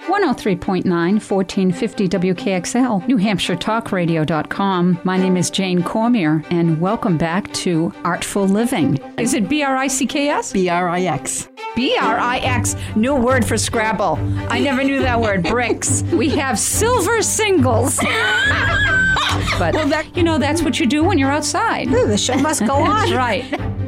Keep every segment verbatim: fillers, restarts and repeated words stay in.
one oh three point nine, fourteen fifty W K X L, New Hampshire Talk Radio dot com. My name is Jane Cormier, and welcome back to Artful Living. Is it B R I C K S? B R I X. B R I X, new word for Scrabble. I never knew that word, bricks. We have silver singles. But, well, that, you know, that's what you do when you're outside. Ooh, the show must go on. That's right.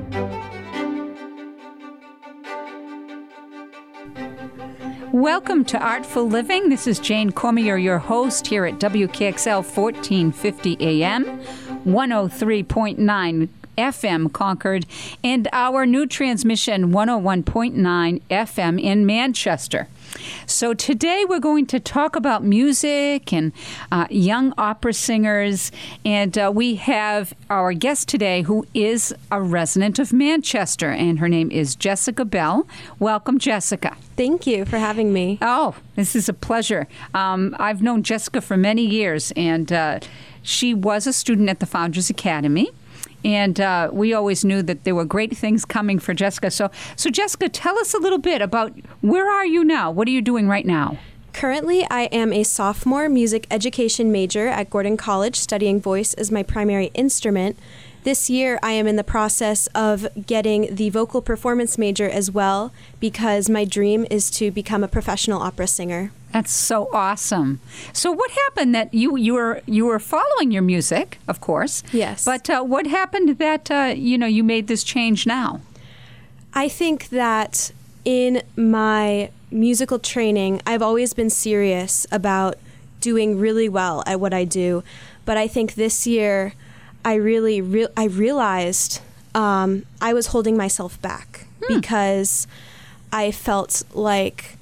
Welcome to Artful Living. This is Jane Cormier, your host here at W K X L fourteen fifty A M, one oh three point nine F M Concord, and our new transmission one oh one point nine F M in Manchester. So today we're going to talk about music and uh, young opera singers, and uh, we have our guest today who is a resident of Manchester, and her name is Jessica Bell. Welcome, Jessica. Thank you for having me. Oh, this is a pleasure. Um, I've known Jessica for many years, and uh, she was a student at the Founders Academy. And uh, we always knew that there were great things coming for Jessica. So, so Jessica, tell us a little bit about where are you now? What are you doing right now? Currently, I am a sophomore music education major at Gordon College, studying voice as my primary instrument. This year, I am in the process of getting the vocal performance major as well, because my dream is to become a professional opera singer. That's so awesome. So what happened that you, you were you were following your music, of course. Yes. But uh, what happened that, uh, you know, you made this change now? I think that in my musical training, I've always been serious about doing really well at what I do. But I think this year, I really, re- I realized um, I was holding myself back hmm. because I felt like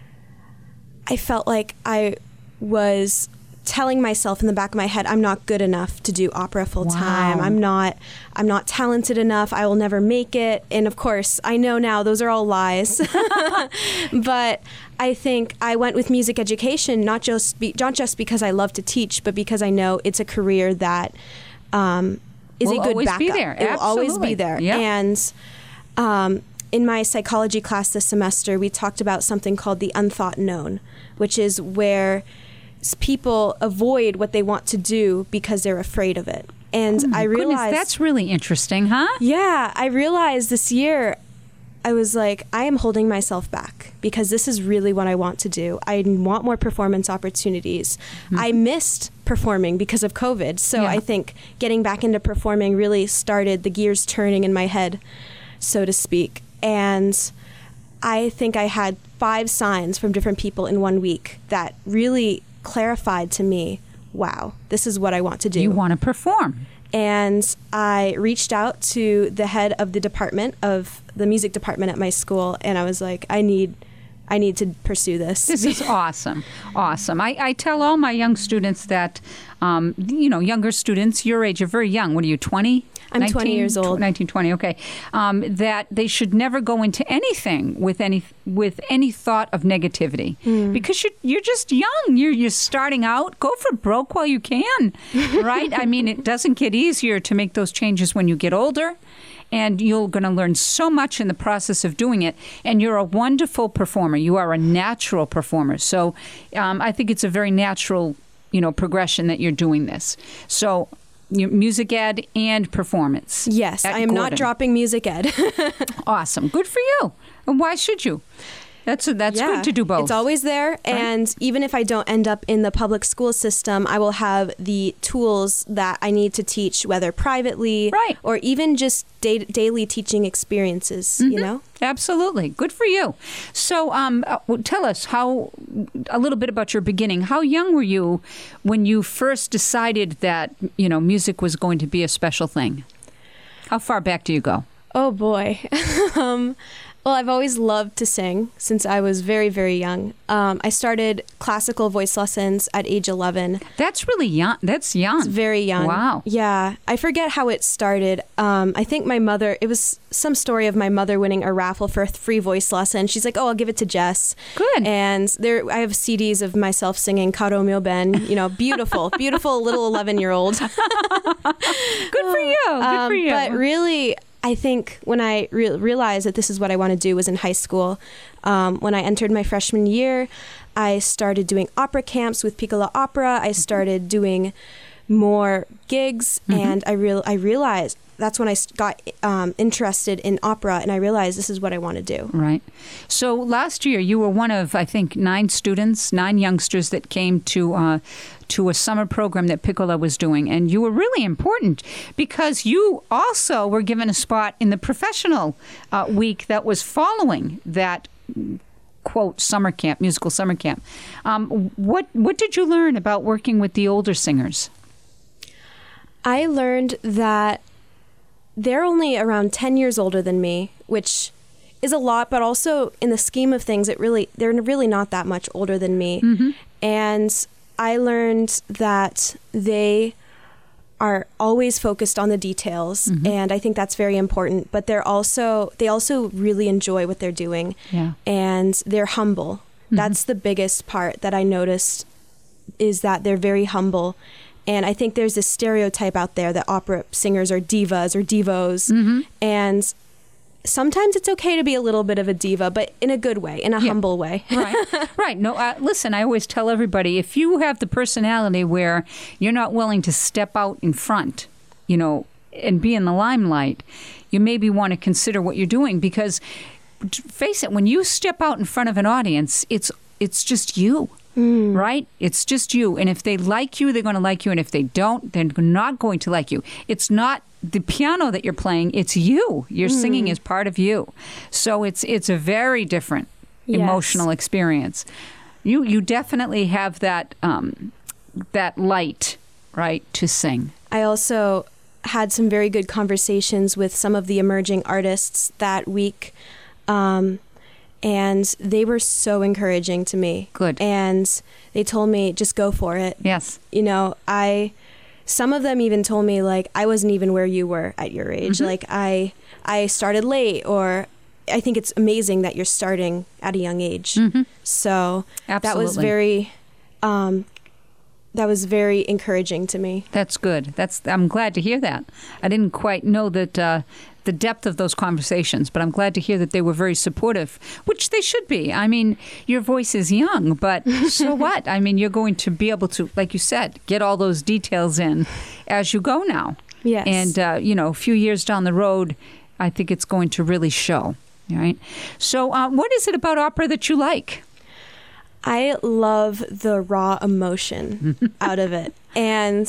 I felt like I was telling myself in the back of my head, I'm not good enough to do opera full time. Wow. I'm not, I'm not talented enough. I will never make it. And of course, I know now those are all lies. But I think I went with music education, not just be, not just because I love to teach, but because I know it's a career that um, is will a good always backup. Be there. It will always be there. Yep. And um, in my psychology class this semester, we talked about something called the unthought known, which is where people avoid what they want to do because they're afraid of it. And oh my I realized goodness, that's really interesting, huh? Yeah, I realized this year, I was like, I am holding myself back because this is really what I want to do. I want more performance opportunities. Mm-hmm. I missed performing because of COVID. So yeah. I think getting back into performing really started the gears turning in my head, so to speak. And I think I had five signs from different people in one week that really clarified to me, wow, this is what I want to do. You want to perform. And I reached out to the head of the department of the music department at my school, and I was like, I need I need to pursue this. This is awesome. Awesome. I, I tell all my young students that, um, you know, younger students, your age, you're very young. What are you, twenty? I'm nineteen, twenty years old. nineteen, twenty, okay. Um, that they should never go into anything with any with any thought of negativity. Mm. Because you're, you're just young. You're, you're starting out. Go for broke while you can, right? I mean, it doesn't get easier to make those changes when you get older. And you're going to learn so much in the process of doing it. And you're a wonderful performer. You are a natural performer. So um, I think it's a very natural, you know, progression that you're doing this. So music ed and performance. Yes, I am Gordon. not dropping music ed. Awesome. Good for you. And why should you? That's that's yeah, good to do both. It's always there. Right? And even if I don't end up in the public school system, I will have the tools that I need to teach, whether privately right. or even just day- daily teaching experiences, mm-hmm. you know? Absolutely. Good for you. So um, uh, tell us how a little bit about your beginning. How young were you when you first decided that, you know, music was going to be a special thing? How far back do you go? Oh, boy. um Well, I've always loved to sing since I was very, very young. Um, I started classical voice lessons at age eleven. That's really young. That's young. It's very young. Wow. Yeah. I forget how it started. Um, I think my mother, it was some story of my mother winning a raffle for a free voice lesson. She's like, oh, I'll give it to Jess. Good. And there, I have C Ds of myself singing Caro Mio Ben, you know, beautiful, beautiful little eleven-year-old. Good for you. Good um, for you. But really, I think when I re- realized that this is what I want to do was in high school. Um, when I entered my freshman year, I started doing opera camps with Piccola Opera. I started doing more gigs, mm-hmm. and I real I realized that's when I got um, interested in opera, and I realized this is what I want to do. Right. So last year, you were one of, I think, nine students, nine youngsters that came to uh, to a summer program that Piccola was doing, and you were really important because you also were given a spot in the professional uh, week that was following that, quote, summer camp, musical summer camp. Um, what what did you learn about working with the older singers? I learned that they're only around ten years older than me, which is a lot, but also in the scheme of things, it really they're really not that much older than me. Mm-hmm. And I learned that they are always focused on the details, mm-hmm. and I think that's very important. But they're also they also really enjoy what they're doing, yeah. and they're humble. Mm-hmm. That's the biggest part that I noticed, is that they're very humble. And I think there's this stereotype out there that opera singers are divas or divos. Mm-hmm. And sometimes it's okay to be a little bit of a diva, but in a good way, in a yeah. humble way. Right. Right. No, uh, listen, I always tell everybody, if you have the personality where you're not willing to step out in front, you know, and be in the limelight, you maybe want to consider what you're doing, because face it, when you step out in front of an audience, it's it's just you. Mm. Right? It's just you. And if they like you, they're going to like you. And if they don't, they're not going to like you. It's not the piano that you're playing. It's you. Your mm. singing is part of you. So it's it's a very different yes. emotional experience. You you definitely have that um, that light, right, to sing. I also had some very good conversations with some of the emerging artists that week. Um And they were so encouraging to me. Good. And they told me, just go for it. Yes. You know, I, some of them even told me, like, I wasn't even where you were at your age. Mm-hmm. Like, I, I started late, or I think it's amazing that you're starting at a young age. Mm-hmm. So Absolutely. that was very, um, that was very encouraging to me. That's good. That's, I'm glad to hear that. I didn't quite know that, uh, the depth of those conversations, but I'm glad to hear that they were very supportive, which they should be. I mean, your voice is young, but so what? I mean, you're going to be able to, like you said, get all those details in as you go now. Yes. And, uh, you know, a few years down the road, I think it's going to really show, right? So uh, what is it about opera that you like? I love the raw emotion out of it. And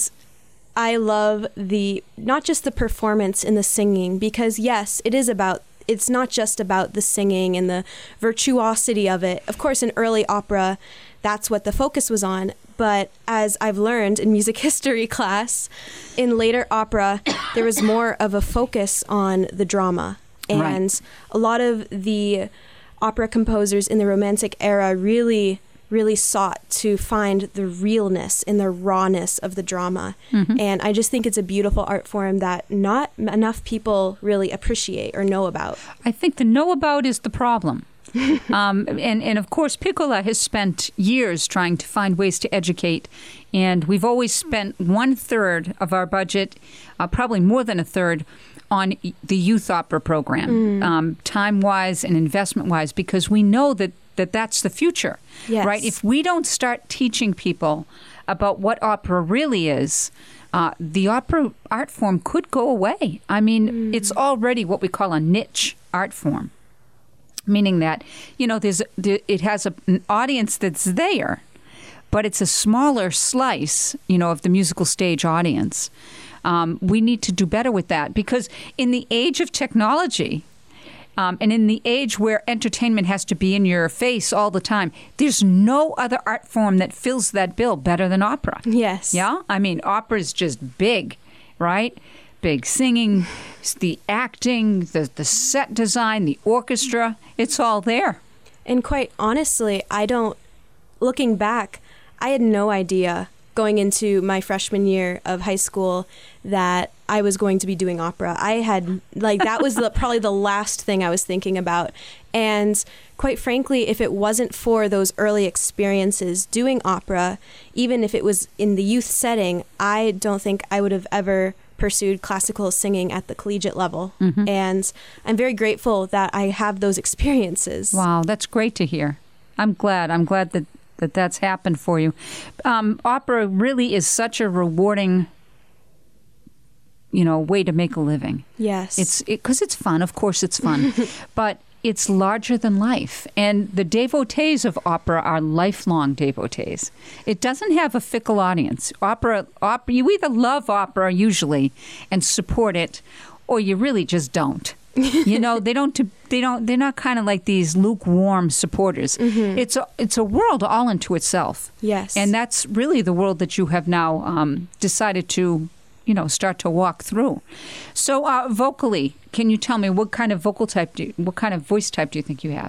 I love the, not just the performance in the singing, because yes, it is about, it's not just about the singing and the virtuosity of it. Of course, in early opera, that's what the focus was on. But as I've learned in music history class, in later opera, there was more of a focus on the drama. And right. a lot of the opera composers in the Romantic era really really sought to find the realness and the rawness of the drama. Mm-hmm. And I just think it's a beautiful art form that not enough people really appreciate or know about. I think the know about is the problem. um, and, and of course, Piccola has spent years trying to find ways to educate. And we've always spent one third of our budget, uh, probably more than a third, on the youth opera program, mm. um, time-wise and investment-wise, because we know that that that's the future, yes. right? If we don't start teaching people about what opera really is, uh, the opera art form could go away. I mean, mm. it's already what we call a niche art form, meaning that, you know, there's it has a, an audience that's there, but it's a smaller slice, you know, of the musical stage audience. Um, we need to do better with that, because in the age of technology, Um, and in the age where entertainment has to be in your face all the time, there's no other art form that fills that bill better than opera. Yes. Yeah? I mean, opera is just big, right? Big singing, the acting, the, the set design, the orchestra, it's all there. And quite honestly, I don't, looking back, I had no idea going into my freshman year of high school that I was going to be doing opera. I had, like, that was the, probably the last thing I was thinking about. And quite frankly, if it wasn't for those early experiences doing opera, even if it was in the youth setting, I don't think I would have ever pursued classical singing at the collegiate level. Mm-hmm. And I'm very grateful that I have those experiences. Wow, that's great to hear. I'm glad. I'm glad that, that that's happened for you. Um, opera really is such a rewarding, you know, way to make a living. Yes. It's because it, it's fun. Of course it's fun. But it's larger than life. And the devotees of opera are lifelong devotees. It doesn't have a fickle audience. Opera, opera, you either love opera usually and support it, or you really just don't. You know, they don't, they don't, they're not kind of like these lukewarm supporters. Mm-hmm. It's a, it's a world all into itself. Yes. And that's really the world that you have now um, decided to, you know, start to walk through. So uh, vocally, can you tell me what kind of vocal type, do you, what kind of voice type do you think you have?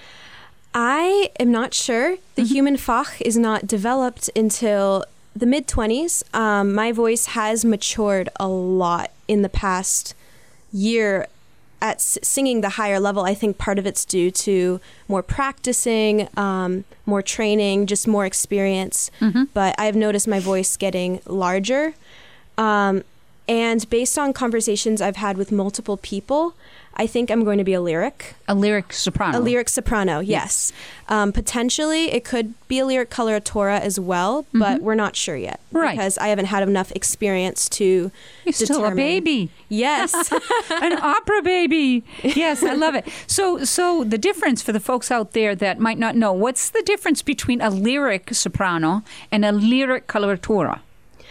I am not sure. The Mm-hmm. human Fach is not developed until the mid-twenties. Um, my voice has matured a lot in the past year at s- singing the higher level. I think part of it's due to more practicing, um, more training, just more experience. Mm-hmm. But I've noticed my voice getting larger. Um, and based on conversations I've had with multiple people, I think I'm going to be a lyric. A lyric soprano. A lyric soprano, yes. Um, potentially, it could be a lyric coloratura as well, but Mm-hmm. we're not sure yet. Right. Because I haven't had enough experience to You're still a determine. baby. Yes. An opera baby. Yes, I love it. So so the difference for the folks out there that might not know, what's the difference between a lyric soprano and a lyric coloratura?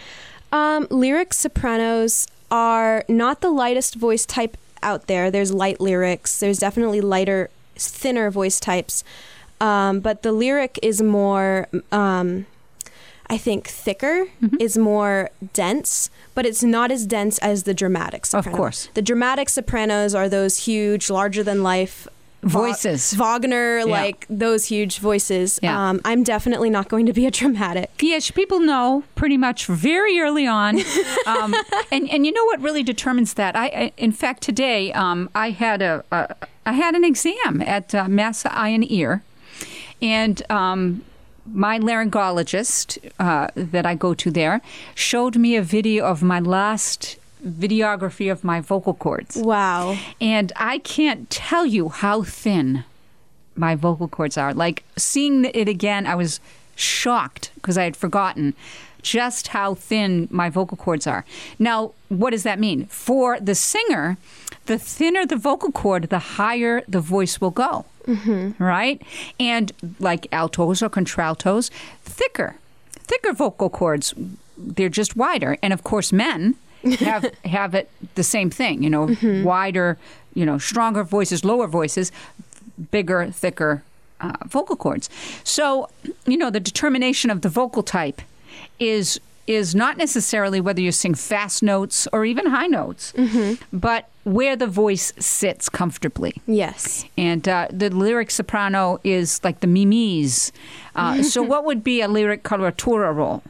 Um, lyric sopranos are not the lightest voice type out there. There's light lyrics. There's definitely lighter, thinner voice types. Um, but the lyric is more, um, I think, thicker, Mm-hmm. is more dense, but it's not as dense as the dramatic soprano. Of course. The dramatic sopranos are those huge, larger-than-life Voices. Wagner, Yeah. like those huge voices. Yeah. Um, I'm definitely not going to be a dramatic. Yes, people know pretty much very early on. Um, and, and you know what really determines that? I, I in fact, today um, I had a, a I had an exam at uh, Mass Eye and Ear, and um, my laryngologist uh, that I go to there showed me a video of my last videography of my vocal cords. Wow. And I can't tell you how thin my vocal cords are. Like, seeing it again, I was shocked because I had forgotten just how thin my vocal cords are. Now, what does that mean? For the singer, the thinner the vocal cord, the higher the voice will go. Mm-hmm. Right? And like altos or contraltos, thicker. Thicker vocal cords, they're just wider. And of course, men have have it the same thing, you know, mm-hmm. wider, you know, stronger voices, lower voices, bigger, thicker uh, vocal cords. So, you know, the determination of the vocal type is is not necessarily whether you sing fast notes or even high notes, mm-hmm. but where the voice sits comfortably. Yes. And uh, the lyric soprano is like the mimis. Uh, so what would be a lyric coloratura role?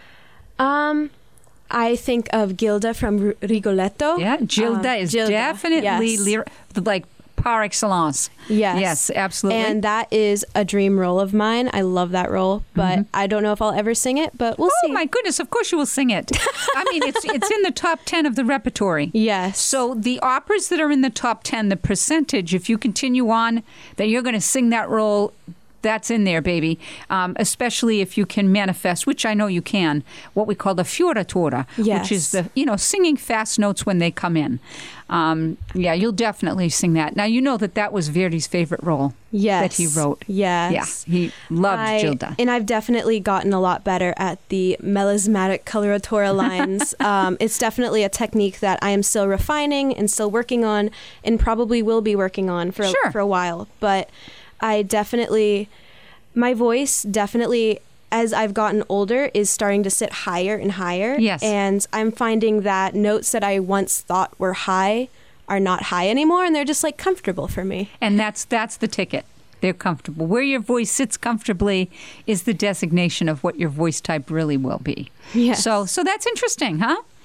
Um... I think of Gilda from R- Rigoletto. Yeah, Gilda Um, is Gilda, definitely yes. lyric, like par excellence. Yes. Yes, absolutely. And that is a dream role of mine. I love that role, but Mm-hmm. I don't know if I'll ever sing it, but we'll oh see. my goodness, of course you will sing it. I mean, it's it's in the top ten of the repertory. Yes. So the operas that are in the top ten, the percentage, if you continue on, that you're going to sing that role, that's in there, baby. Um, especially if you can manifest, which I know you can, what we call the fioritura, Yes. which is the, you know, singing fast notes when they come in. Um, yeah, you'll definitely sing that. Now, you know that that was Verdi's favorite role yes. that he wrote. Yes. Yeah, he loved I- Gilda. And I've definitely gotten a lot better at the melismatic coloratura lines. um, it's definitely a technique that I am still refining and still working on, and probably will be working on for, Sure. for a while. But I definitely, my voice definitely, as I've gotten older, is starting to sit higher and higher. Yes. And I'm finding that notes that I once thought were high are not high anymore, and they're just like comfortable for me. And that's that's the ticket. They're comfortable. Where your voice sits comfortably is the designation of what your voice type really will be. Yes. So so that's interesting, huh?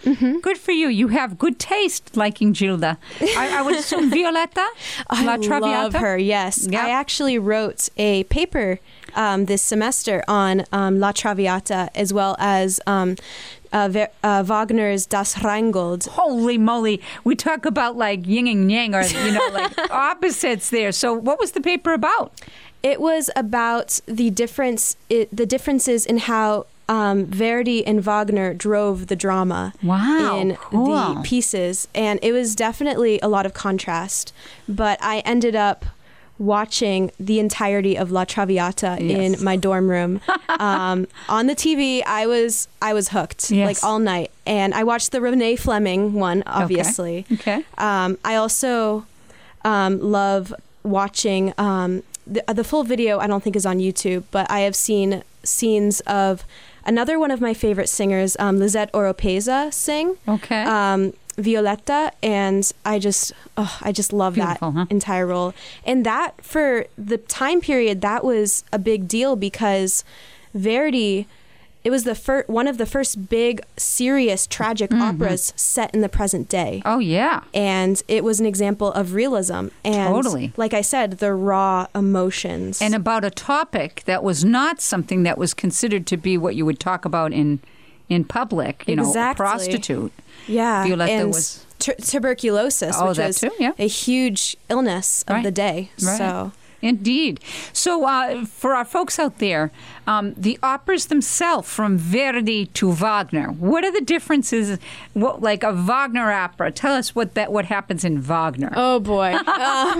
Mm-hmm. Good for you. You have good taste liking Gilda. I, I would assume Violetta? La I Traviata? love her, yes. Yep. I actually wrote a paper um, this semester on um, La Traviata as well as um, uh, Ver- uh, Wagner's Das Rheingold. Holy moly. We talk about like yin and yang, or, you know, like opposites there. So what was the paper about? It was about the difference, it, the differences in how um, Verdi and Wagner drove the drama Wow, in cool. the pieces, and it was definitely a lot of contrast. But I ended up watching the entirety of La Traviata Yes. in my dorm room um, on the T V. I was I was hooked Yes. like all night, and I watched the Renee Fleming one, obviously. Okay. Um, I also um, love watching. Um, The, the full video I don't think is on YouTube, but I have seen scenes of another one of my favorite singers, um, Lisette Oropeza, sing. Okay. Um, Violetta, and I just, oh, I just love Beautiful, that huh? entire role. And that, for the time period, that was a big deal because Verdi, it was the fir- one of the first big, serious, tragic Mm-hmm. operas set in the present day. Oh, yeah. And it was an example of realism. And Totally. like I said, the raw emotions. And about a topic that was not something that was considered to be what you would talk about in in public, you know, a Exactly. prostitute. yeah, Violetta and was- tu- tuberculosis, Oh, which that was too, yeah. a huge illness of Right. the day. Right. So Indeed. So uh, for our folks out there, um, the operas themselves, from Verdi to Wagner, what are the differences? What, like a Wagner opera? Tell us what that what happens in Wagner. Oh boy. Um,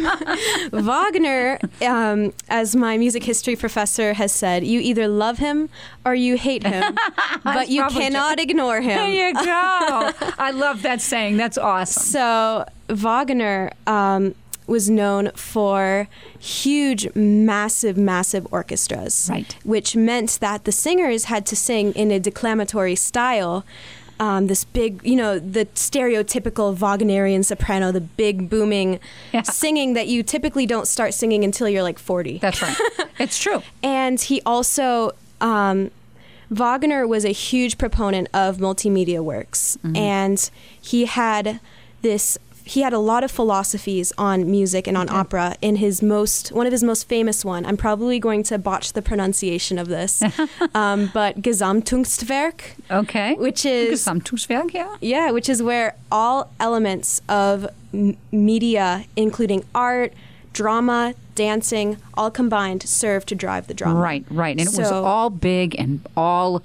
Wagner, um, as my music history professor has said, you either love him or you hate him, but you probably cannot ignore him. There you go. I love that saying. That's awesome. So Wagner um, was known for huge, massive, massive orchestras, Right. which meant that the singers had to sing in a declamatory style. Um, this big, you know, the stereotypical Wagnerian soprano, the big booming Yeah. singing that you typically don't start singing until you're like forty. That's right. It's true. And he also, um, Wagner was a huge proponent of multimedia works. Mm-hmm. And he had this, he had a lot of philosophies on music and on opera. In his most, one of his most famous one, I'm probably going to botch the pronunciation of this, um, but Gesamtkunstwerk, Okay. which is, Gesamtkunstwerk, yeah. yeah, which is where all elements of m- media, including art, drama, dancing, all combined, serve to drive the drama. Right, right. And it was So- all big and all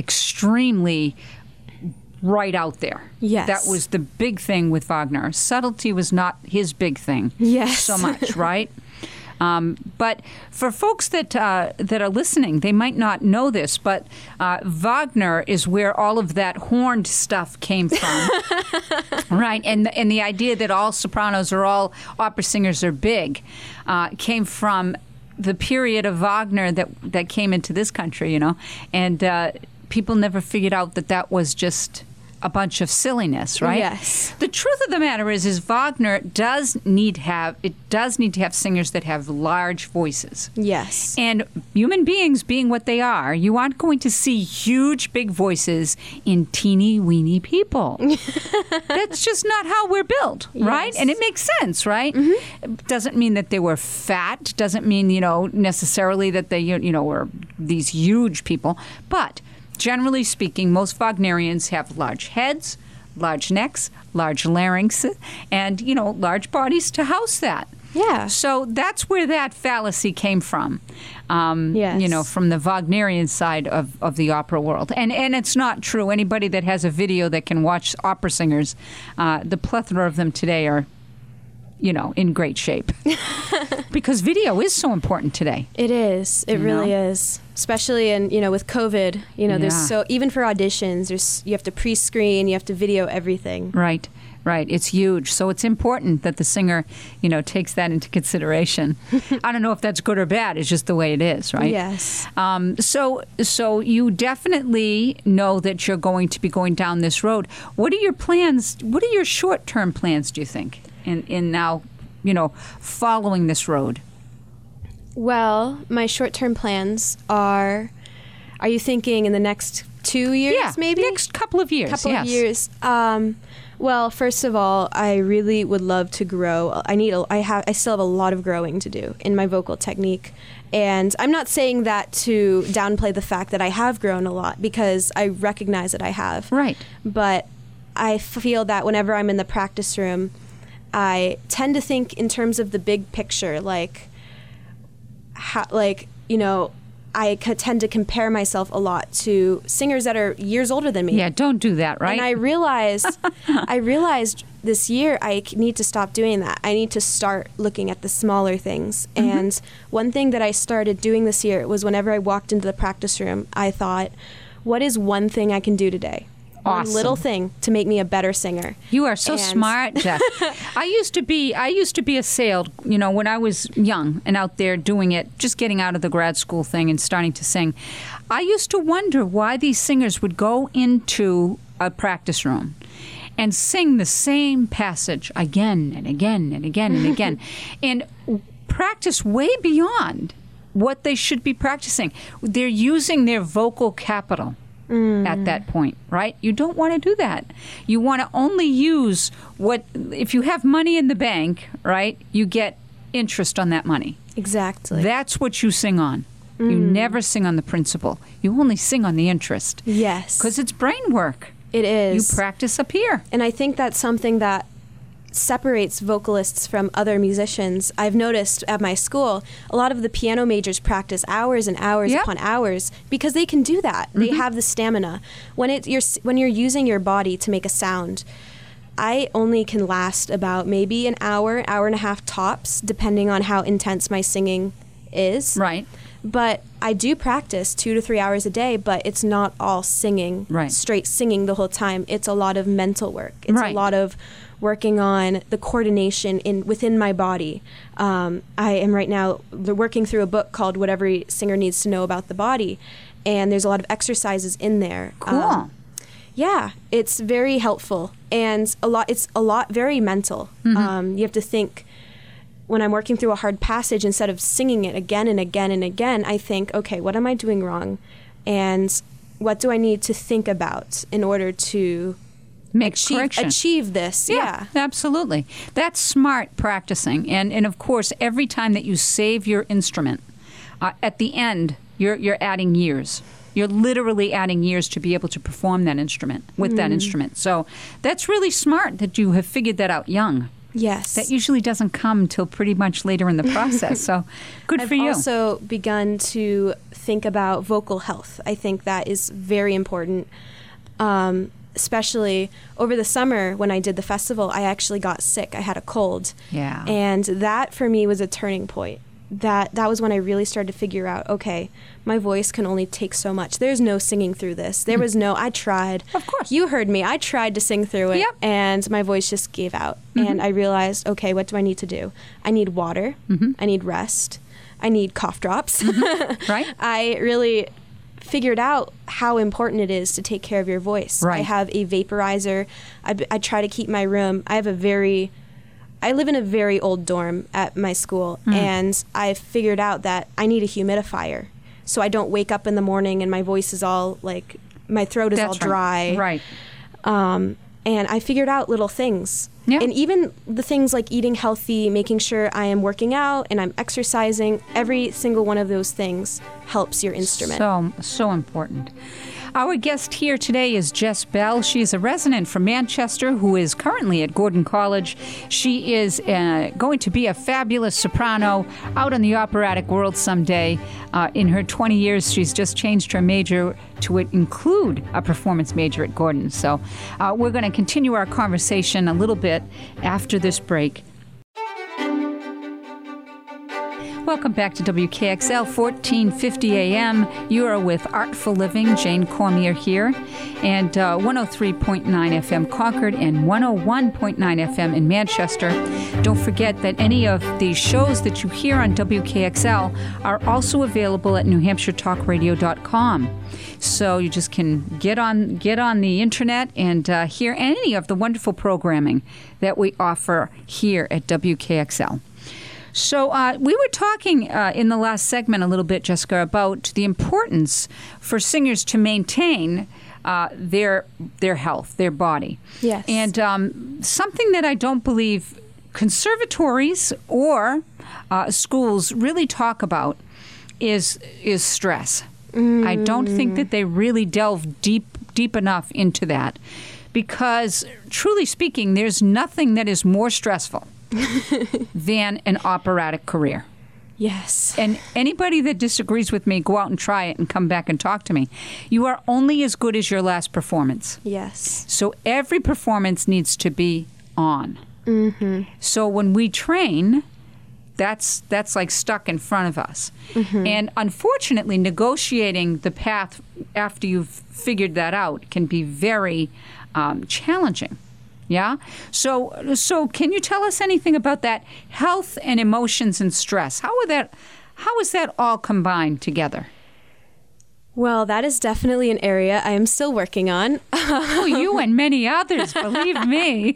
extremely right out there. Yes. That was the big thing with Wagner. Subtlety was not his big thing Yes. so much, right? Um, but for folks that uh, that are listening, they might not know this, but uh, Wagner is where all of that horned stuff came from, right? And and the idea that all sopranos or all opera singers are big uh, came from the period of Wagner that that came into this country, you know, and uh, people never figured out that that was just a bunch of silliness, right? Yes. The truth of the matter is, is Wagner does need have it does need to have singers that have large voices. Yes. And human beings being what they are, you aren't going to see huge, big voices in teeny weeny people. That's just not how we're built, right? Yes. And it makes sense, right? It doesn't mean that they were fat. Doesn't mean, you know, necessarily that they, you know, were these huge people. But generally speaking, most Wagnerians have large heads, large necks, large larynx, and, you know, large bodies to house that. Yeah. So that's where that fallacy came from, um, Yes. you know, from the Wagnerian side of, of the opera world. And and it's not true. Anybody that has a video that can watch opera singers, uh, the plethora of them today are, you know, in great shape. Because video is so important today. It is. It You really know? is. Especially in, you know, with COVID, you know, there's Yeah. so, even for auditions, there's, you have to pre-screen, you have to video everything. Right, right. It's huge. So it's important that the singer, you know, takes that into consideration. I don't know if that's good or bad. It's just the way it is, right? Yes. Um, so, so you definitely know that you're going to be going down this road. What are your plans? What are your short-term plans, do you think, in, in now, you know, following this road? Well, my short-term plans are, are you thinking in the next two years, yeah, maybe? next couple of years, couple yes. of years. Um, well, first of all, I really would love to grow. I need. A, I have. I still have a lot of growing to do in my vocal technique, and I'm not saying that to downplay the fact that I have grown a lot, because I recognize that I have. Right. But I feel that whenever I'm in the practice room, I tend to think in terms of the big picture, like, how, like you know. I tend to compare myself a lot to singers that are years older than me. Yeah, don't do that, right? And I realized, I realized this year I need to stop doing that. I need to start looking at the smaller things. Mm-hmm. And one thing that I started doing this year was whenever I walked into the practice room, I thought, what is one thing I can do today? Awesome. One little thing to make me a better singer. You are so and smart, Jeff. I used to be I used to be assailed, you know, when I was young and out there doing it, just getting out of the grad school thing and starting to sing. I used to wonder why these singers would go into a practice room and sing the same passage again and again and again and again and practice way beyond what they should be practicing. They're using their vocal capital. Mm. At that point, right? You don't want to do that. You want to only use what, if you have money in the bank, right, you get interest on that money. Exactly. That's what you sing on. Mm. You never sing on the principle. You only sing on the interest. Yes. Because it's brain work. It is. You practice up here. And I think that's something that separates vocalists from other musicians. I've noticed at my school, a lot of the piano majors practice hours and hours yep. upon hours because they can do that. Mm-hmm. They have the stamina. When it you're when you're using your body to make a sound, I only can last about maybe an hour, hour and a half tops, depending on how intense my singing is. Right. But I do practice two to three hours a day, but it's not all singing, right. straight singing the whole time. It's a lot of mental work. It's right. a lot of working on the coordination in within my body. Um, I am right now working through a book called What Every Singer Needs to Know About the Body, and there's a lot of exercises in there. Cool. Um, yeah, it's very helpful, and a lot. It's a lot very mental. Mm-hmm. Um, you have to think. When I'm working through a hard passage, instead of singing it again and again and again, I think, okay, what am I doing wrong? And what do I need to think about in order to make achieve, correction. achieve this? Yeah, yeah, absolutely. That's smart practicing. And, and of course, every time that you save your instrument, uh, at the end, you're, you're adding years. You're literally adding years to be able to perform that instrument with mm. that instrument. So that's really smart that you have figured that out young. Yes. That usually doesn't come until pretty much later in the process. So good I've for you. I've also begun to think about vocal health. I think that is very important. Um, especially over the summer when I did the festival, I actually got sick. I had a cold. Yeah. And that for me was a turning point. That that was when I really started to figure out, okay, my voice can only take so much. There's no singing through this. There was no, I tried. Of course. You heard me. I tried to sing through it, yep. and my voice just gave out. Mm-hmm. And I realized, okay, what do I need to do? I need water. Mm-hmm. I need rest. I need cough drops. Mm-hmm. Right. I really figured out how important it is to take care of your voice. Right. I have a vaporizer. I, I try to keep my room. I have a very... I live in a very old dorm at my school, mm. and I figured out that I need a humidifier, so I don't wake up in the morning and my voice is all like, my throat is That's all dry. Right. Um, and I figured out little things. Yeah. And even the things like eating healthy, making sure I am working out and I'm exercising, every single one of those things helps your instrument. So, so important. Our guest here today is Jess Bell. She is a resident from Manchester who is currently at Gordon College. She is uh, going to be a fabulous soprano out in the operatic world someday. Uh, in her twenty years, she's just changed her major to include a performance major at Gordon. So uh, we're going to continue our conversation a little bit after this break. Welcome back to W K X L, fourteen fifty A M. You are with Artful Living. Jane Cormier here. And uh, one oh three point nine F M Concord and one oh one point nine F M in Manchester. Don't forget that any of the shows that you hear on W K X L are also available at new hampshire talk radio dot com. So you just can get on get on the internet and uh, hear any of the wonderful programming that we offer here at W K X L. So uh, we were talking uh, in the last segment a little bit, Jessica, about the importance for singers to maintain uh, their their health, their body. Yes. And um, something that I don't believe conservatories or uh, schools really talk about is is stress. Mm. I don't think that they really delve deep deep enough into that, because truly speaking, there's nothing that is more stressful than an operatic career. Yes. And anybody that disagrees with me, go out and try it and come back and talk to me. You are only as good as your last performance. Yes. So every performance needs to be on. Mm-hmm. So when we train, that's that's like stuck in front of us. Mm-hmm. And unfortunately, negotiating the path after you've figured that out can be very um, challenging. Yeah? So so can you tell us anything about that health and emotions and stress? How are that how is that all combined together? Well, that is definitely an area I am still working on. Oh, you and many others, believe me.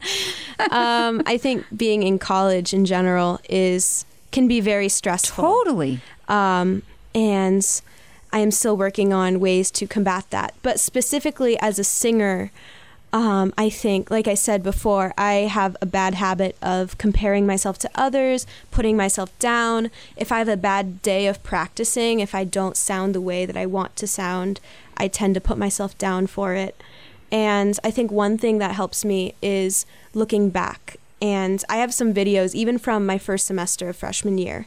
um, I think being in college in general is can be very stressful. Totally. Um, and I am still working on ways to combat that. But specifically as a singer, Um, I think, like I said before, I have a bad habit of comparing myself to others, putting myself down. If I have a bad day of practicing, if I don't sound the way that I want to sound, I tend to put myself down for it. And I think one thing that helps me is looking back. And I have some videos, even from my first semester of freshman year,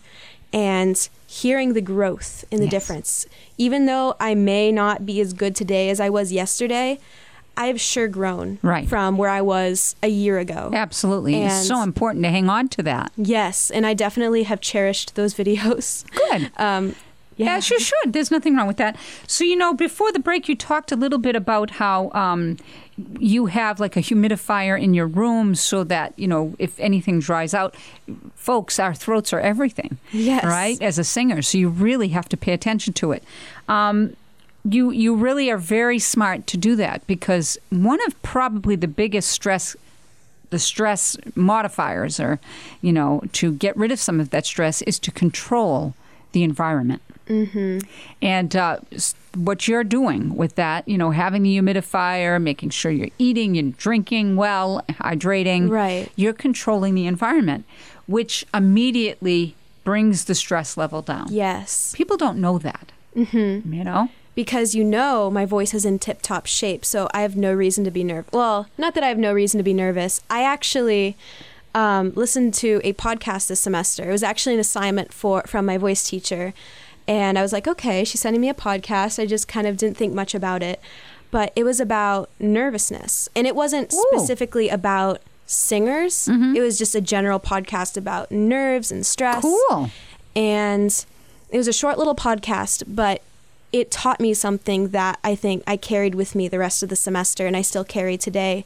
and hearing the growth in the Yes. difference. Even though I may not be as good today as I was yesterday, I've sure grown right. from where I was a year ago. Absolutely. And it's so important to hang on to that. Yes, and I definitely have cherished those videos. Good. Um, yeah. Yes, you should. There's nothing wrong with that. So, you know, before the break, you talked a little bit about how um, you have like a humidifier in your room so that, you know, if anything dries out, folks, our throats are everything. Yes. Right? As a singer. So you really have to pay attention to it. Um, You you really are very smart to do that, because one of probably the biggest stress, the stress modifiers, or, you know, to get rid of some of that stress, is to control the environment. Mm-hmm. And uh, what you're doing with that, you know, having the humidifier, making sure you're eating and drinking well, hydrating, right. You're controlling the environment, which immediately brings the stress level down. Yes. People don't know that, mm-hmm. you know? Because, you know, my voice is in tip-top shape, so I have no reason to be nervous. Well, not that I have no reason to be nervous. I actually um, listened to a podcast this semester. It was actually an assignment for from my voice teacher. And I was like, okay, she's sending me a podcast. I just kind of didn't think much about it. But it was about nervousness. And it wasn't Ooh. specifically about singers. Mm-hmm. It was just a general podcast about nerves and stress. Cool. And it was a short little podcast, but it taught me something that I think I carried with me the rest of the semester, and I still carry today.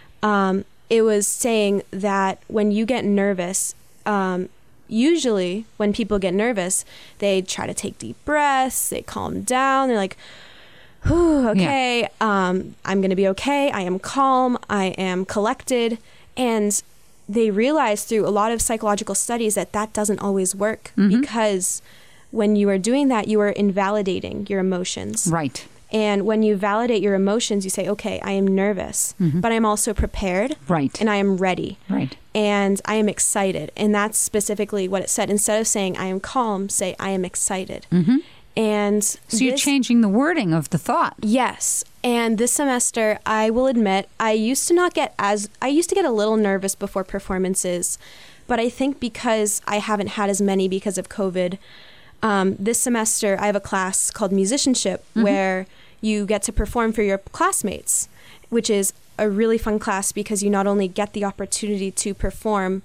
Um, it was saying that when you get nervous, um, usually when people get nervous, they try to take deep breaths, they calm down, they're like, whew, okay, yeah. um, I'm going to be okay, I am calm, I am collected, and they realize through a lot of psychological studies that that doesn't always work, mm-hmm. because when you are doing that, you are invalidating your emotions. Right. And when you validate your emotions, you say, okay, I am nervous, mm-hmm. but I'm also prepared. Right. And I am ready. Right. And I am excited. And that's specifically what it said. Instead of saying, I am calm, say, I am excited. Mm-hmm. And so this, you're changing the wording of the thought. Yes. And this semester, I will admit, I used to not get as, I used to get a little nervous before performances. But I think because I haven't had as many because of COVID, Um, this semester, I have a class called musicianship, mm-hmm. where you get to perform for your classmates, which is a really fun class because you not only get the opportunity to perform,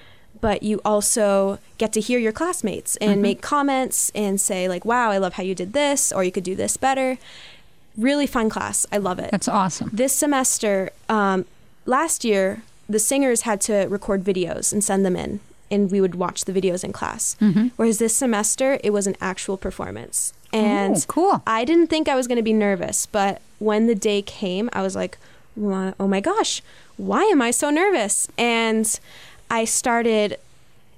but you also get to hear your classmates and mm-hmm. make comments and say like, wow, I love how you did this, or you could do this better. Really fun class. I love it. That's awesome. This semester, um, last year, the singers had to record videos and send them in, and we would watch the videos in class. Mm-hmm. Whereas this semester, it was an actual performance. And Ooh, cool. I didn't think I was going to be nervous, but when the day came, I was like, oh my gosh, why am I so nervous? And I started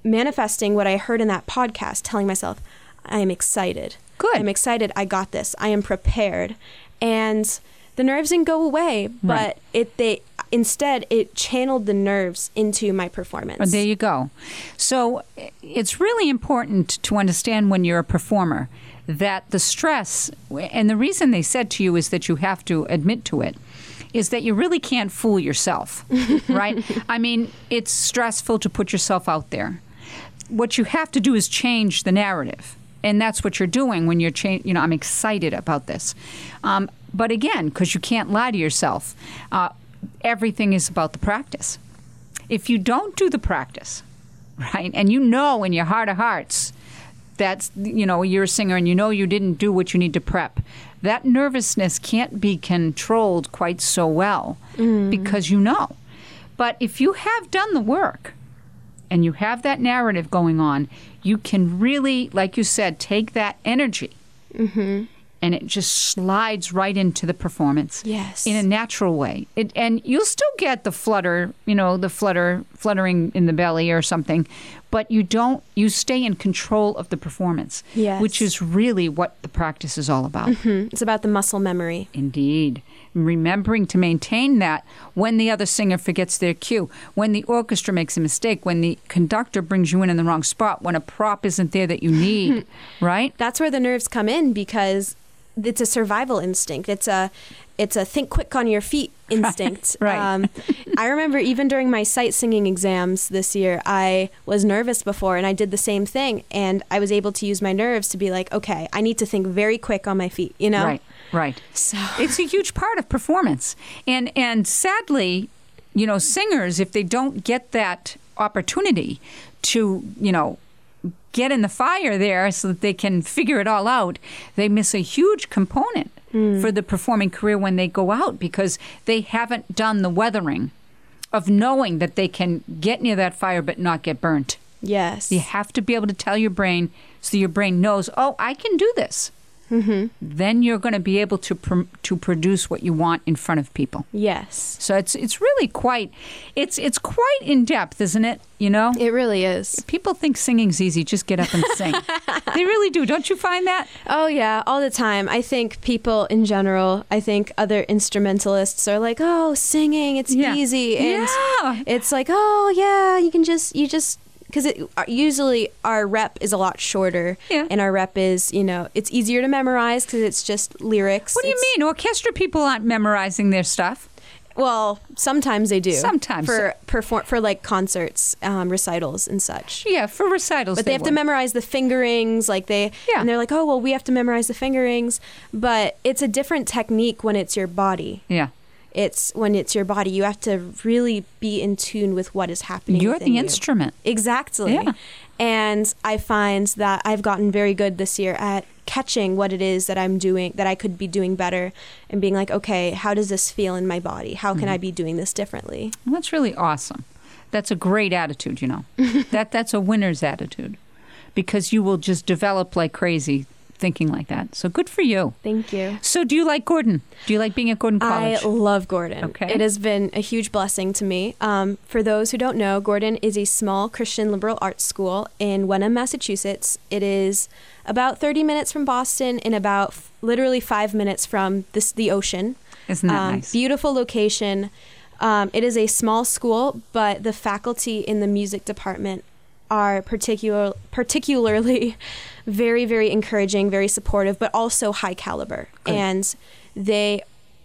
manifesting what I heard in that podcast, telling myself, I am excited. Good. I'm excited. I got this. I am prepared. And the nerves didn't go away, but Right. it they instead it channeled the nerves into my performance. Oh, there you go. So it's really important to understand when you're a performer that the stress, and the reason they said to you is that you have to admit to it, is that you really can't fool yourself, right? I mean, it's stressful to put yourself out there. What you have to do is change the narrative. And that's what you're doing when you're, cha- you know, I'm excited about this. Um, but again, because you can't lie to yourself, uh, everything is about the practice. If you don't do the practice, right, and you know in your heart of hearts that, you know, you're a singer and you know you didn't do what you need to prep, that nervousness can't be controlled quite so well mm. because you know. But if you have done the work and you have that narrative going on, you can really, like you said, take that energy mm-hmm. and it just slides right into the performance yes. in a natural way. It, and you'll still get the flutter, you know, the flutter, fluttering in the belly or something, but you don't, you stay in control of the performance, yes. which is really what the practice is all about. Mm-hmm. It's about the muscle memory. Indeed. Remembering to maintain that when the other singer forgets their cue, when the orchestra makes a mistake, when the conductor brings you in in the wrong spot, when a prop isn't there that you need, right? That's where the nerves come in because it's a survival instinct. It's a it's a think quick on your feet instinct. Right. Um, I remember even during my sight singing exams this year, I was nervous before and I did the same thing. And I was able to use my nerves to be like, okay, I need to think very quick on my feet, you know? Right, right. So it's a huge part of performance. And and sadly, you know, singers, if they don't get that opportunity to, you know, get in the fire there so that they can figure it all out, they miss a huge component mm. for the performing career when they go out because they haven't done the weathering of knowing that they can get near that fire but not get burnt. Yes. You have to be able to tell your brain so your brain knows, oh, I can do this. Mm-hmm. Then you're going to be able to pr- to produce what you want in front of people. Yes. So it's it's really quite it's it's quite in depth, isn't it? You know, it really is. People think singing's easy. Just get up and sing. They really do. Don't you find that? Oh yeah, all the time. I think people in general. I think other instrumentalists are like, oh, singing, it's yeah. easy, and yeah. it's like, oh yeah, you can just you just. Because it, usually our rep is a lot shorter, yeah. and our rep is, you know, it's easier to memorize because it's just lyrics. What do you it's, mean? Orchestra people aren't memorizing their stuff. Well, sometimes they do. Sometimes. For perform for like concerts, um, recitals and such. Yeah, for recitals. But they, they have would. to memorize the fingerings, like they, yeah. and they're like, oh, well, we have to memorize the fingerings. But it's a different technique when it's your body. Yeah. It's when it's your body, you have to really be in tune with what is happening. You're the you. instrument. Exactly. Yeah. And I find that I've gotten very good this year at catching what it is that I'm doing, that I could be doing better, and being like, okay, how does this feel in my body? How can mm-hmm. I be doing this differently? Well, that's really awesome. That's a great attitude, you know. that That's a winner's attitude because you will just develop like crazy thinking like that. So good for you. Thank you. So do you like Gordon? Do you like being at Gordon College? I love Gordon. Okay. It has been a huge blessing to me. Um, for those who don't know, Gordon is a small Christian liberal arts school in Wenham, Massachusetts. It is about thirty minutes from Boston and about f- literally five minutes from this, the ocean. Isn't that um, nice? Beautiful location. Um, it is a small school, but the faculty in the music department are particular, particularly very, very encouraging, very supportive, but also high caliber. Good. And they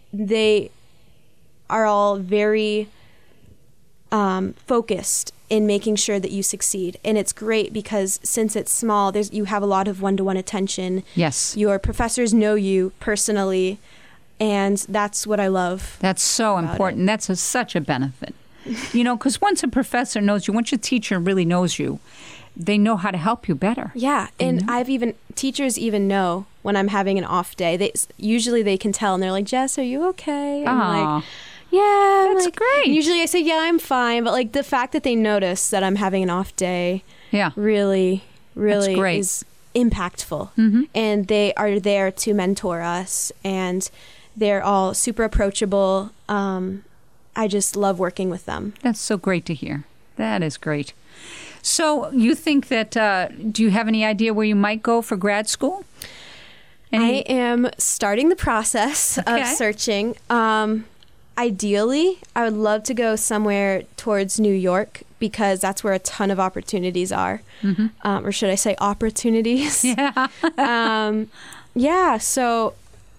they are all very um, focused in making sure that you succeed. And it's great because since it's small, there's you have a lot of one-to-one attention. Yes. Your professors know you personally, and that's what I love. That's so important. It. That's a, such a benefit. You know, because once a professor knows you, once your teacher really knows you, they know how to help you better. Yeah, and mm-hmm. I've even, teachers even know when I'm having an off day. They usually they can tell, and they're like, Jess, are you okay? And I'm like, yeah. That's like, great. Usually I say, yeah, I'm fine. But like the fact that they notice that I'm having an off day yeah. really, really great. is impactful. Mm-hmm. And they are there to mentor us, and they're all super approachable. Um, I just love working with them. That's so great to hear. That is great. So you think that, uh, do you have any idea where you might go for grad school? Any? I am starting the process Okay. of searching. Um, ideally, I would love to go somewhere towards New York because that's where a ton of opportunities are. Mm-hmm. Um, or should I say opportunities? Yeah. um, yeah, so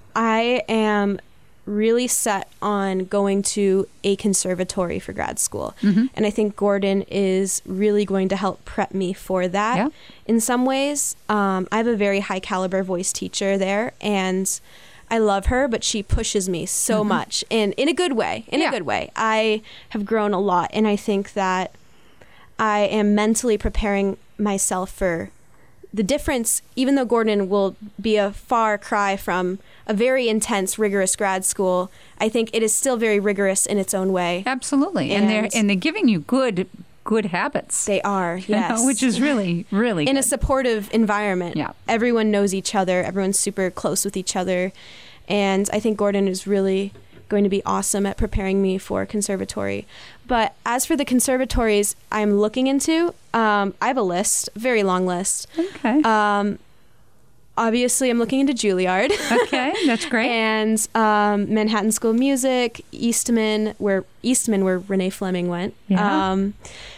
I am really set on going to a conservatory for grad school. Mm-hmm. And I think Gordon is really going to help prep me for that Yeah. in some ways. Um, I have a very high caliber voice teacher there, and I love her, but she pushes me so Mm-hmm. much, and in a good way, in Yeah. a good way. I have grown a lot, and I think that I am mentally preparing myself for the difference, even though Gordon will be a far cry from a very intense, rigorous grad school, I think it is still very rigorous in its own way. Absolutely. And, And- they're and they're giving you good good habits. They are, you know, yes. which is really, really in a good. supportive environment. Yeah. Everyone knows each other. Everyone's super close with each other. And I think Gordon is really going to be awesome at preparing me for conservatory. But as for the conservatories I'm looking into, um, I have a list, a very long list. Okay. Um, obviously, I'm looking into Juilliard. Okay, that's great. And um, Manhattan School of Music, Eastman, where Eastman, where Renee Fleming went. Yeah. Um,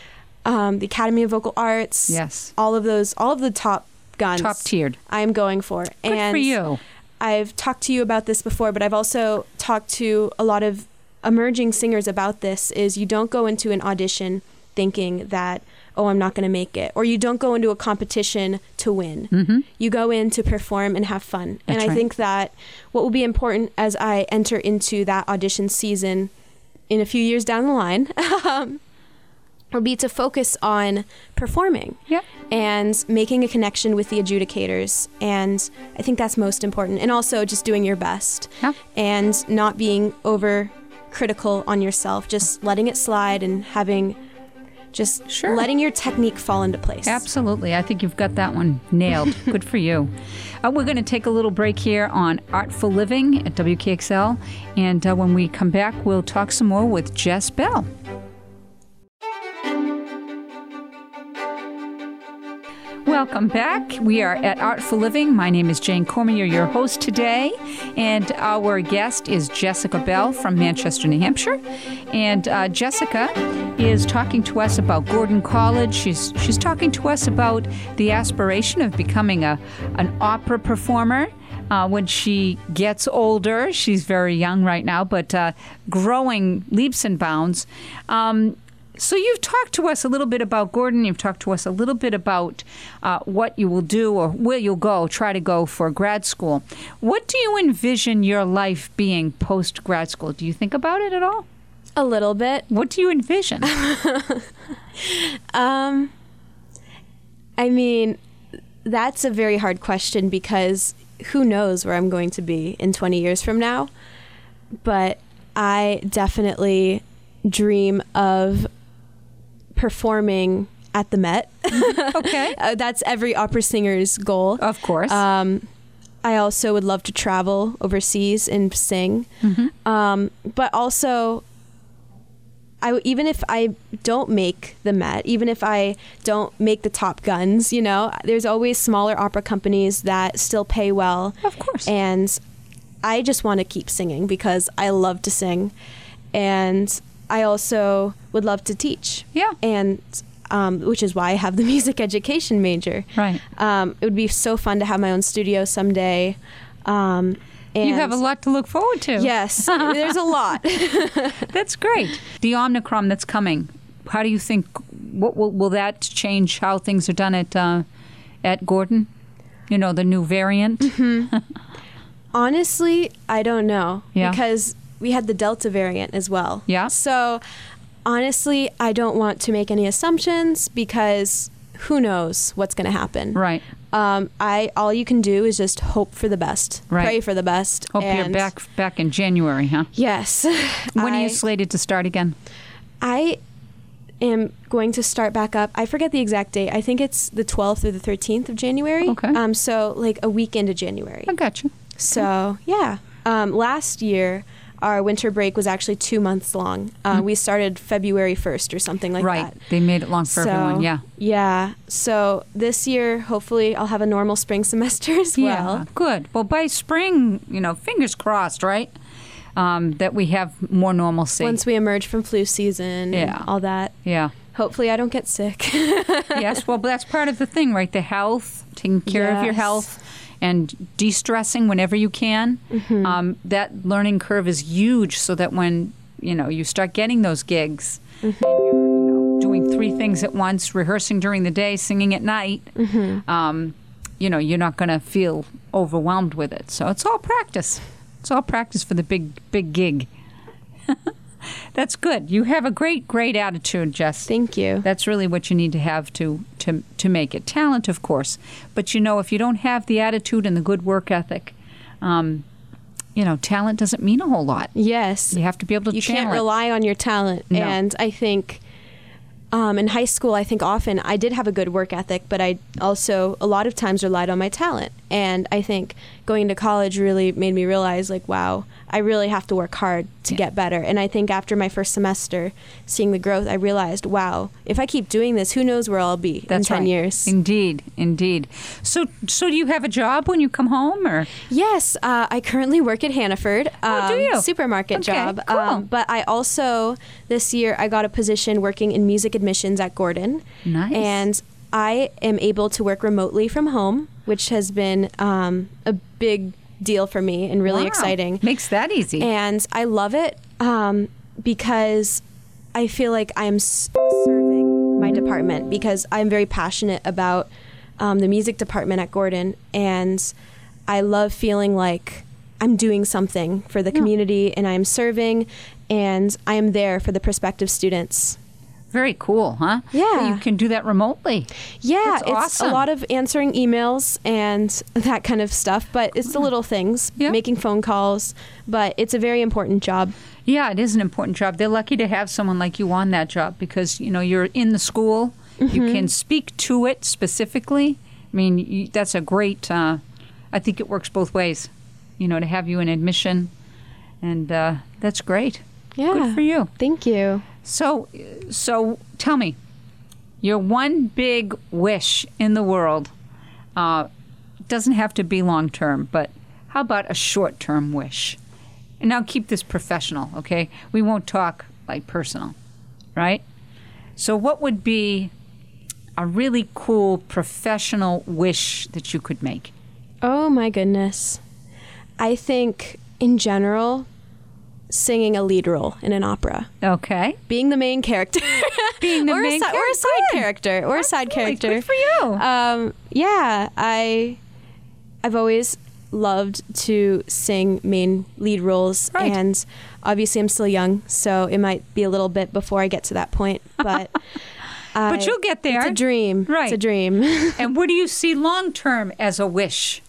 um, the Academy of Vocal Arts. Yes. All of those, all of the top guns. Top tiered. I'm going for. Good and for you. I've talked to you about this before, but I've also talked to a lot of emerging singers about this. Is you don't go into an audition thinking that, oh, I'm not going to make it. Or you don't go into a competition to win. Mm-hmm. You go in to perform and have fun. That's and I right. think that what will be important as I enter into that audition season in a few years down the line um, will be to focus on performing Yeah. and making a connection with the adjudicators. And I think that's most important. And also just doing your best Yeah. and not being over critical on yourself, just letting it slide and having just Sure. letting your technique fall into place. Absolutely. I think you've got that one nailed. Good for you. Uh, we're going to take a little break here on Artful Living at W K X L. And uh, when we come back, we'll talk some more with Jess Bell. Welcome back. We are at Artful Living. My name is Jane Cormier, your host today, and our guest is Jessica Bell from Manchester, New Hampshire. And uh, Jessica is talking to us about Gordon College. She's she's talking to us about the aspiration of becoming a an opera performer. Uh, when she gets older, she's very young right now, but uh, growing leaps and bounds. Um, So you've talked to us a little bit about Gordon. You've talked to us a little bit about uh, what you will do or where you'll go, try to go for grad school. What do you envision your life being post-grad school? Do you think about it at all? A little bit. What do you envision? Um, I mean, that's a very hard question because who knows where I'm going to be in twenty years from now. But I definitely dream of performing at the Met. Okay. Uh, that's every opera singer's goal. Of course. Um, I also would love to travel overseas and sing. Mm-hmm. Um, but also, I w- even if I don't make the Met, even if I don't make the top guns, you know, there's always smaller opera companies that still pay well. Of course. And I just want to keep singing because I love to sing. And I also would love to teach. Yeah. And um, which is why I have the music education major. Right. Um, it would be so fun to have my own studio someday. Um, and You have a lot to look forward to. Yes, there's a lot. That's great. The Omicron that's coming, how do you think, what will, will that change how things are done at uh, at Gordon? You know, the new variant? Mm-hmm. Honestly, I don't know. Yeah. Because we had the Delta variant as well. Yeah. So honestly, I don't want to make any assumptions because who knows what's going to happen. Right. Um, I all you can do is just hope for the best. Right. Pray for the best. Hope you're and back back in January, huh? Yes. When are I, you slated to start again? I am going to start back up. I forget the exact date. I think it's the twelfth or the thirteenth of January. Okay. Um, so like a week into January. I got you. So yeah. Um, last year, our winter break was actually two months long. Uh, mm-hmm. We started February first or something like right. that. Right. They made it long for so, everyone, yeah. Yeah. So this year, hopefully, I'll have a normal spring semester as yeah, well. Yeah, good. Well, by spring, you know, fingers crossed, right? Um, that we have more normalcy. Once we emerge from flu season yeah. and all that. Yeah. Hopefully I don't get sick. Yes, well, that's part of the thing, right? The health, taking care yes. of your health, and de-stressing whenever you can. Mm-hmm. Um, that learning curve is huge, so that when you know you start getting those gigs, mm-hmm. and you're you know, doing three things at once, rehearsing during the day, singing at night, mm-hmm. um, you know, you're not going to feel overwhelmed with it. So it's all practice. It's all practice for the big, big gig. That's good. You have a great, great attitude, Jess. Thank you. That's really what you need to have to, to, to make it. Talent, of course. But, you know, if you don't have the attitude and the good work ethic, um, you know, talent doesn't mean a whole lot. Yes. You have to be able to you channel can't it. rely on your talent. No. And I think um, in high school, I think often I did have a good work ethic, but I also a lot of times relied on my talent. And I think going to college really made me realize, like, wow, I really have to work hard to yeah. get better. And I think after my first semester, seeing the growth, I realized, wow, if I keep doing this, who knows where I'll be That's in ten right. years. Indeed, indeed. So, so do you have a job when you come home, or? Yes, uh, I currently work at Hannaford. Um, Oh, do you? Supermarket Okay, job. cool. Um, but I also, this year, I got a position working in music admissions at Gordon. Nice. And I am able to work remotely from home, which has been um, a big deal for me and really Wow. exciting. Makes that easy. And I love it um, because I feel like I'm s- serving my department, because I'm very passionate about um, the music department at Gordon, and I love feeling like I'm doing something for the Yeah. community, and I'm serving, and I am there for the prospective students. Very cool, huh? Yeah. You can do that remotely. Yeah, That's it's awesome. a lot of answering emails and that kind of stuff, but it's the little things, Yeah. making phone calls, but it's a very important job. Yeah, it is an important job. They're lucky to have someone like you on that job, because, you know, you're in the school. Mm-hmm. You can speak to it specifically. I mean, you, that's a great, uh, I think it works both ways, you know, to have you in admission. And uh, that's great. Yeah. Good for you. Thank you. So, so tell me, your one big wish in the world uh, doesn't have to be long term, but how about a short term wish? And now keep this professional, okay? We won't talk like personal, right? So, what would be a really cool professional wish that you could make? Oh my goodness. I think in general, singing a lead role in an opera. Okay. Being the main character. Being the or main a, si- character. Or a side character. Or a side Absolutely. character. Good for you. Um, yeah, I, I've always loved to sing main lead roles. Right. And obviously I'm still young, so it might be a little bit before I get to that point. But, I, But you'll get there. It's a dream. Right. It's a dream. And what do you see long term as a wish?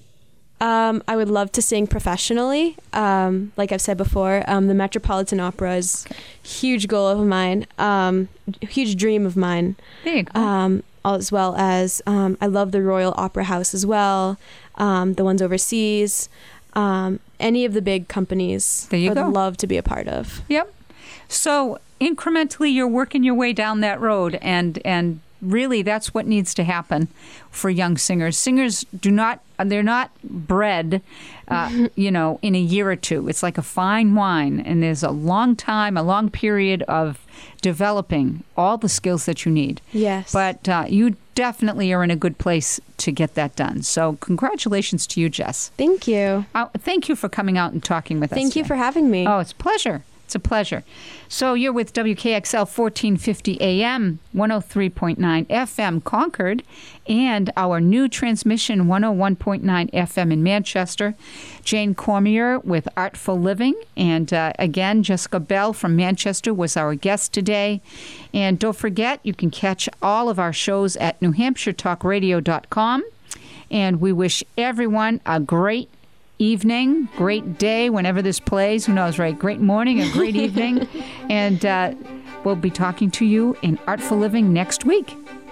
Um, I would love to sing professionally. Um, like I've said before, um, the Metropolitan Opera is a huge goal of mine, um, huge dream of mine. There you go. Um, as well as um, I love the Royal Opera House as well, um, the ones overseas, um, any of the big companies. There you I would go. love to be a part of. Yep. So incrementally, you're working your way down that road, and and really, that's what needs to happen for young singers. Singers do not, they're not bred, uh, you know, in a year or two. It's like a fine wine, and there's a long time, a long period of developing all the skills that you need. Yes. But uh, you definitely are in a good place to get that done. So congratulations to you, Jess. Thank you. Uh, thank you for coming out and talking with us Thank you today. for having me. Oh, it's a pleasure. It's a pleasure. So you're with W K X L fourteen fifty A M, one oh three point nine F M Concord, and our new transmission one oh one point nine F M in Manchester. Jane Cormier with Artful Living. And uh, again, Jessica Bell from Manchester was our guest today. And don't forget, you can catch all of our shows at new hampshire talk radio dot com. And we wish everyone a great evening, great day whenever this plays. Who knows, right? Great morning, a great evening. And uh, we'll be talking to you in Artful Living next week.